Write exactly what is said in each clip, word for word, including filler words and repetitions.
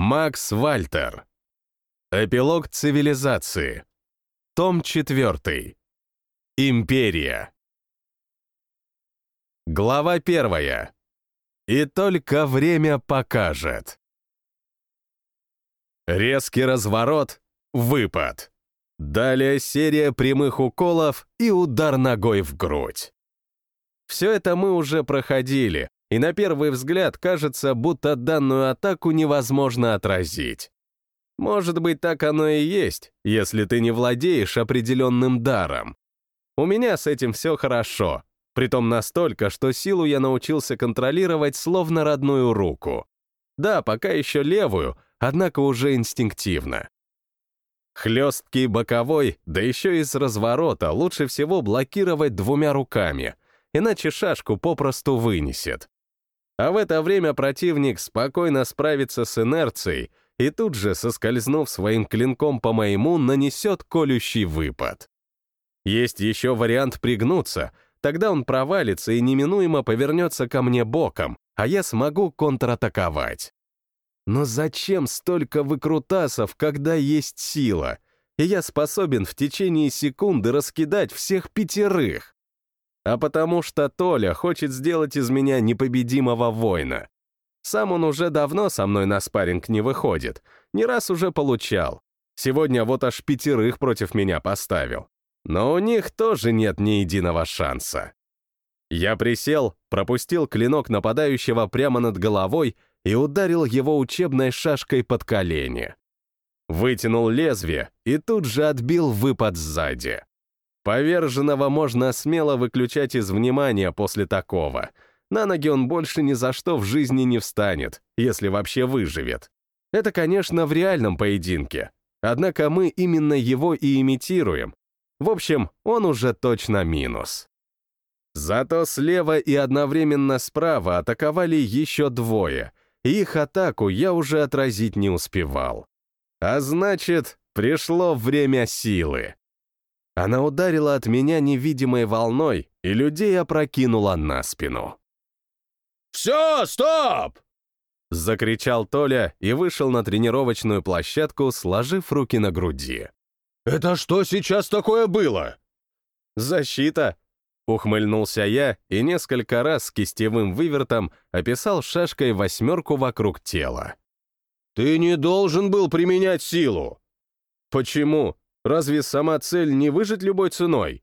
Макс Вальтер. Эпилог цивилизации. Том четвертый. Империя. Глава первая. И только время покажет. Резкий разворот, выпад. Далее серия прямых уколов и удар ногой в грудь. Все это мы уже проходили, и на первый взгляд кажется, будто данную атаку невозможно отразить. Может быть, так оно и есть, если ты не владеешь определенным даром. У меня с этим все хорошо, притом настолько, что силу я научился контролировать словно родную руку. Да, пока еще левую, однако уже инстинктивно. Хлесткий боковой, да еще и с разворота, лучше всего блокировать двумя руками, иначе шашку попросту вынесет. А в это время противник спокойно справится с инерцией и тут же, соскользнув своим клинком по моему, нанесет колющий выпад. Есть еще вариант пригнуться, тогда он провалится и неминуемо повернется ко мне боком, а я смогу контратаковать. Но зачем столько выкрутасов, когда есть сила, и я способен в течение секунды раскидать всех пятерых? А потому что Толя хочет сделать из меня непобедимого воина. Сам он уже давно со мной на спарринг не выходит, не раз уже получал. Сегодня вот аж пятерых против меня поставил. Но у них тоже нет ни единого шанса. Я присел, пропустил клинок нападающего прямо над головой и ударил его учебной шашкой под колени. Вытянул лезвие и тут же отбил выпад сзади. Поверженного можно смело выключать из внимания после такого. На ноги он больше ни за что в жизни не встанет, если вообще выживет. Это, конечно, в реальном поединке. Однако мы именно его и имитируем. В общем, он уже точно минус. Зато слева и одновременно справа атаковали еще двое, и их атаку я уже отразить не успевал. А значит, пришло время силы. Она ударила от меня невидимой волной, и людей опрокинула на спину. «Все, стоп!» — закричал Толя и вышел на тренировочную площадку, сложив руки на груди. «Это что сейчас такое было?» «Защита!» — ухмыльнулся я и несколько раз с кистевым вывертом описал шашкой восьмерку вокруг тела. «Ты не должен был применять силу!» «Почему? Разве сама цель не выжить любой ценой?»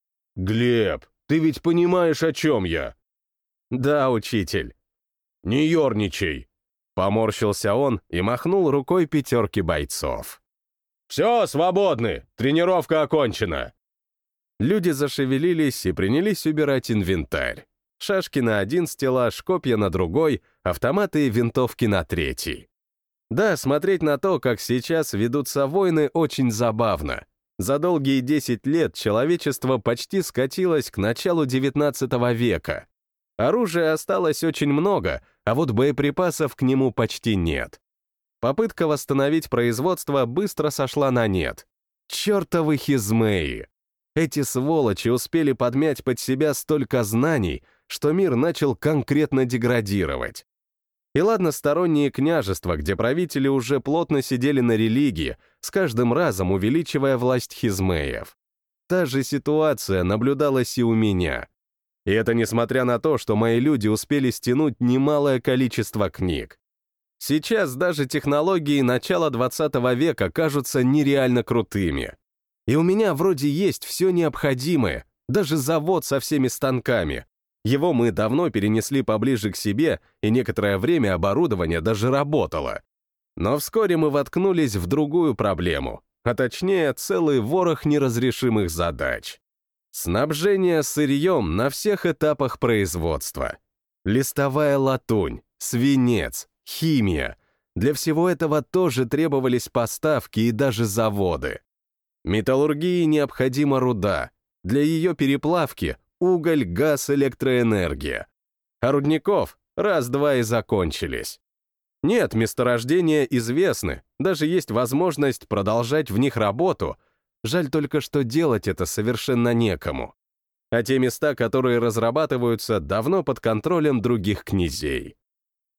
«Глеб, ты ведь понимаешь, о чем я?» «Да, учитель». «Не ерничай!» — поморщился он и махнул рукой пятерки бойцов. «Все, свободны! Тренировка окончена!» Люди зашевелились и принялись убирать инвентарь. Шашки на один стеллаж, копья на другой, автоматы и винтовки на третий. Да, смотреть на то, как сейчас ведутся войны, очень забавно. За долгие десять лет человечество почти скатилось к началу девятнадцатого века. Оружия осталось очень много, а вот боеприпасов к нему почти нет. Попытка восстановить производство быстро сошла на нет. Чертовы хизмеи! Эти сволочи успели подмять под себя столько знаний, что мир начал конкретно деградировать. И ладно сторонние княжества, где правители уже плотно сидели на религии, с каждым разом увеличивая власть хизмеев. Та же ситуация наблюдалась и у меня. И это несмотря на то, что мои люди успели стянуть немалое количество книг. Сейчас даже технологии начала двадцатого века кажутся нереально крутыми. И у меня вроде есть все необходимое, даже завод со всеми станками. Его мы давно перенесли поближе к себе, и некоторое время оборудование даже работало. Но вскоре мы воткнулись в другую проблему, а точнее целый ворох неразрешимых задач. Снабжение сырьем на всех этапах производства. Листовая латунь, свинец, химия. Для всего этого тоже требовались поставки и даже заводы. Металлургии необходима руда. Для ее переплавки — уголь, газ, электроэнергия. А рудников раз-два и закончились. Нет, месторождения известны, даже есть возможность продолжать в них работу. Жаль только, что делать это совершенно некому. А те места, которые разрабатываются, давно под контролем других князей.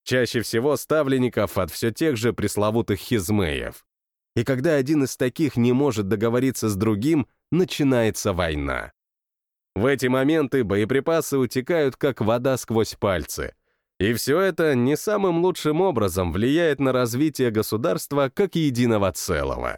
чаще всего ставленников от все тех же пресловутых хизмеев. И когда один из таких не может договориться с другим, начинается война. В эти моменты боеприпасы утекают, как вода сквозь пальцы. И все это не самым лучшим образом влияет на развитие государства как единого целого.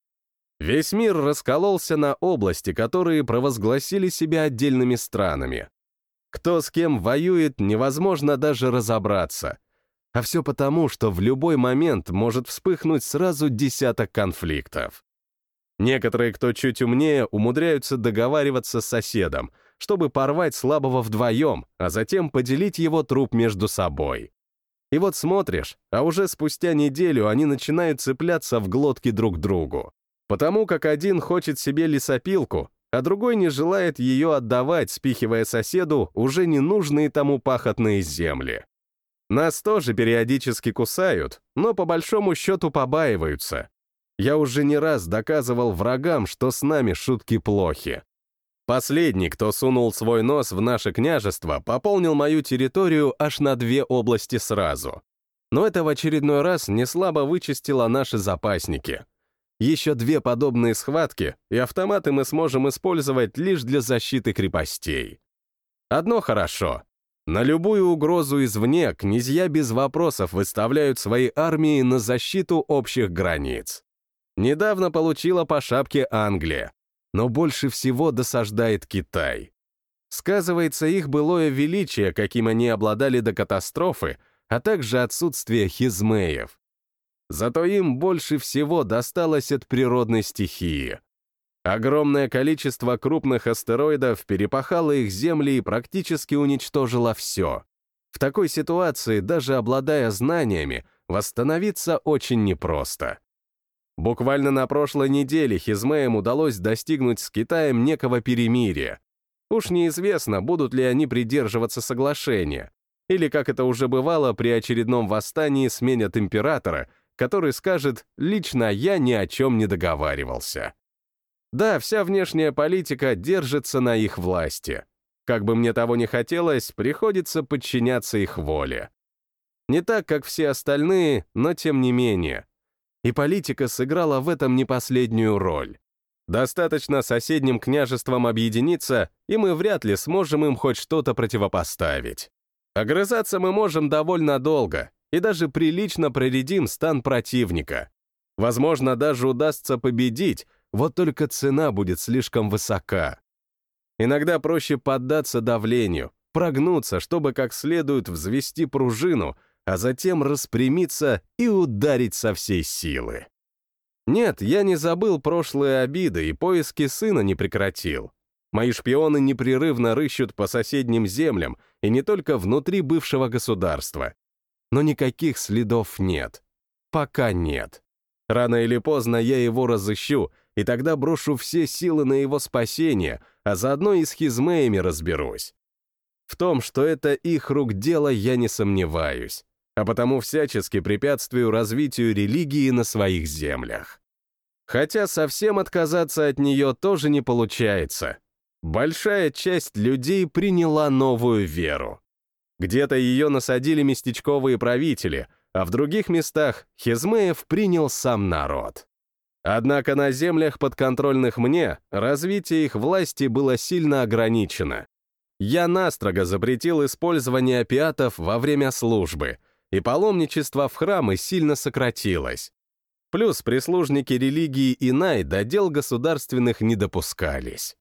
Весь мир раскололся на области, которые провозгласили себя отдельными странами. Кто с кем воюет, невозможно даже разобраться. А все потому, что в любой момент может вспыхнуть сразу десяток конфликтов. Некоторые, кто чуть умнее, умудряются договариваться с соседом, чтобы порвать слабого вдвоем, а затем поделить его труп между собой. И вот смотришь, а уже спустя неделю они начинают цепляться в глотки друг к другу, потому как один хочет себе лесопилку, а другой не желает ее отдавать, спихивая соседу уже ненужные тому пахотные земли. Нас тоже периодически кусают, но по большому счету побаиваются. Я уже не раз доказывал врагам, что с нами шутки плохи. Последний, кто сунул свой нос в наше княжество, пополнил мою территорию аж на две области сразу. Но это в очередной раз неслабо вычистило наши запасники. Еще две подобные схватки, и автоматы мы сможем использовать лишь для защиты крепостей. Одно хорошо. На любую угрозу извне князья без вопросов выставляют свои армии на защиту общих границ. Недавно получила по шапке Англия, но больше всего досаждает Китай. Сказывается их былое величие, каким они обладали до катастрофы, а также отсутствие хизмеев. Зато им больше всего досталось от природной стихии. Огромное количество крупных астероидов перепахало их земли и практически уничтожило все. В такой ситуации, даже обладая знаниями, восстановиться очень непросто. Буквально на прошлой неделе хизмеям удалось достигнуть с Китаем некого перемирия. Уж неизвестно, будут ли они придерживаться соглашения, или, как это уже бывало, при очередном восстании сменят императора, который скажет «лично я ни о чем не договаривался». Да, вся внешняя политика держится на их власти. Как бы мне того ни хотелось, приходится подчиняться их воле. Не так, как все остальные, но тем не менее. И политика сыграла в этом не последнюю роль. Достаточно соседним княжествам объединиться, и мы вряд ли сможем им хоть что-то противопоставить. Огрызаться мы можем довольно долго, и даже прилично проредим стан противника. Возможно, даже удастся победить, вот только цена будет слишком высока. Иногда проще поддаться давлению, прогнуться, чтобы как следует взвести пружину, а затем распрямиться и ударить со всей силы. Нет, я не забыл прошлые обиды и поиски сына не прекратил. Мои шпионы непрерывно рыщут по соседним землям, и не только внутри бывшего государства. Но никаких следов нет. Пока нет. Рано или поздно я его разыщу, и тогда брошу все силы на его спасение, а заодно и с хизмеями разберусь. В том, что это их рук дело, я не сомневаюсь, а потому всячески препятствую развитию религии на своих землях. Хотя совсем отказаться от нее тоже не получается. Большая часть людей приняла новую веру. Где-то ее насадили местечковые правители, а в других местах хизмеев принял сам народ. Однако на землях, подконтрольных мне, развитие их власти было сильно ограничено. Я настрого запретил использование опиатов во время службы, и паломничество в храмы сильно сократилось. Плюс прислужники религии Инай до дел государственных не допускались.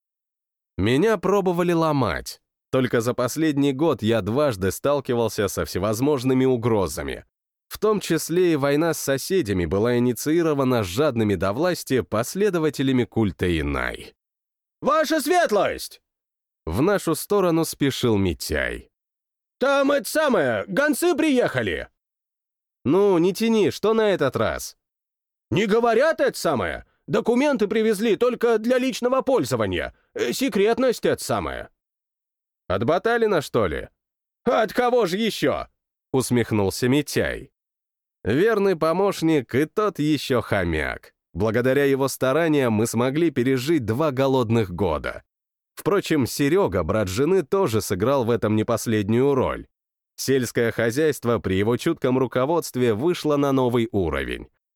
Меня пробовали ломать. Только за последний год я дважды сталкивался со всевозможными угрозами. В том числе и война с соседями была инициирована жадными до власти последователями культа Инай. «Ваша светлость!» В нашу сторону спешил Митяй. «Там это самое, гонцы приехали!» «Ну, не тяни, что на этот раз?» «Не говорят это самое? Документы привезли только для личного пользования. Секретность это самое». «От Баталина, что ли?» «От кого же еще?» — усмехнулся Митяй. Верный помощник и тот еще хомяк. Благодаря его стараниям мы смогли пережить два голодных года. Впрочем, Серега, брат жены, тоже сыграл в этом не последнюю роль. Сельское хозяйство при его чутком руководстве вышло на новый уровень.